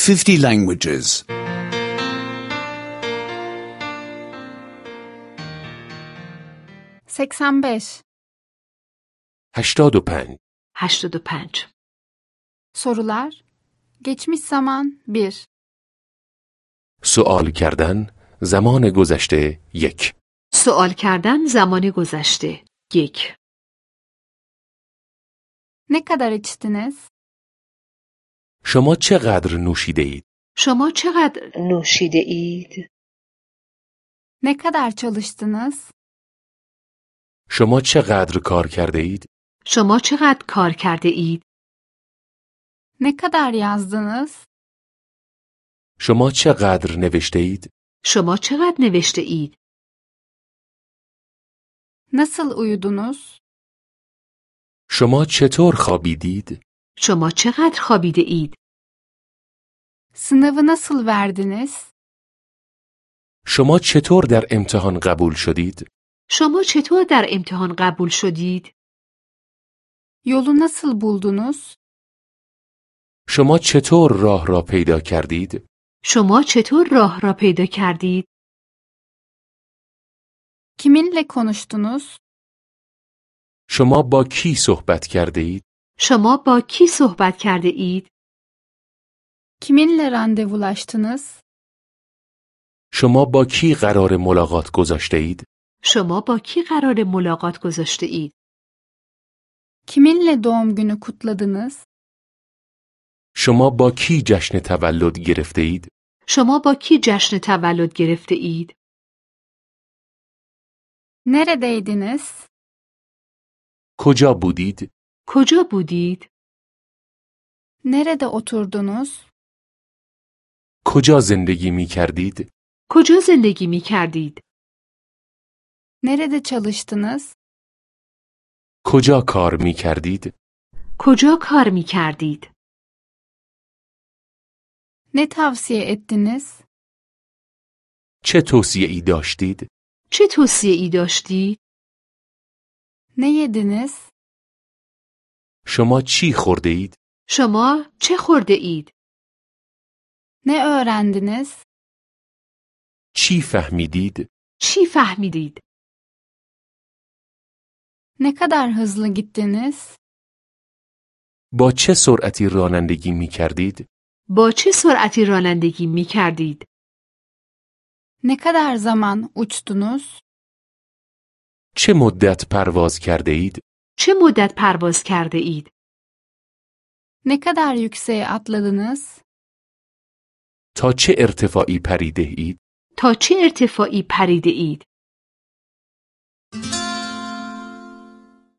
50 languages. 85. 85. 85. Sorular. Geçmiş zaman 1. سوال کردن زمان گذشته 1. سوال کردن زمان گذشته 1. Ne kadar içtiniz? شما چقدر نوشیده اید؟ شما چقدر نوشیده اید؟ Ne kadar çalıştınız? شما چقدر کار کرده اید؟ شما چقدر کار کرده اید؟ Ne kadar yazdınız? شما چقدر نوشته اید؟ شما چقدر نوشته اید؟ Nasıl uyudunuz? شما چطور خوابیدید؟ شما چقدر خوابیده اید؟ Sınavı nasıl verdiniz? شما چطور در امتحان قبول شدید؟ شما چطور در امتحان قبول شدید؟ Yolu nasıl buldunuz? شما چطور راه را پیدا کردید؟ شما چطور راه را پیدا کردید؟ Kiminle konuştunuz? شما با کی صحبت کرده اید؟ شما با کی صحبت کرده اید؟ Kiminle randevulaştınız? شما با کی قرار ملاقات گذاشته اید؟ شما با کی قرار ملاقات گذاشته اید؟ Kiminle doğum günü kutladınız? شما با کی جشن تولد گرفته اید؟ شما با کی جشن تولد گرفته اید؟ Neredeydiniz? کجا بودید؟ کجا بودید؟ Nerede oturdunuz? کجا زندگی می کردید؟ کجا زندگی می کردید؟ Nerede çalıştınız? کجا کار می کردید؟ کجا کار می کردید؟ Ne tavsiye ettiniz? چه توصیه‌ای داشتید؟ چه توصیه ای داشتید؟ Ne yediniz? شما چی خورده اید؟ شما چه خورده اید؟ Ne öğrendiniz? چی فهمیدید؟ چی فهمیدید؟ Ne kadar hızlı gittiniz? با چه سرعتی رانندگی می کردید؟ با چه سرعتی رانندگی می کردید؟ Ne kadar zaman uçtunuz? چه مدت پرواز کرده اید؟ چه مدت پرواز کرده اید؟ Ne kadar yükseğe atladınız? تا چه ارتفاعی پریده اید؟ تا چه ارتفاعی پریده اید؟